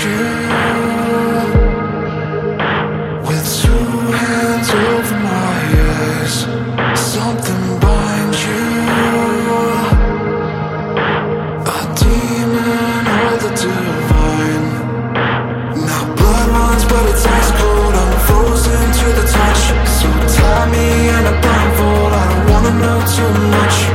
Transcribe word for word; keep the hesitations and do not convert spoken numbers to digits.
you with two hands over my eyes. Something binds you, a demon or the divine. Now blood runs but it's ice cold. I'm frozen to the touch. So tie me in a blindfold, I don't wanna know too much.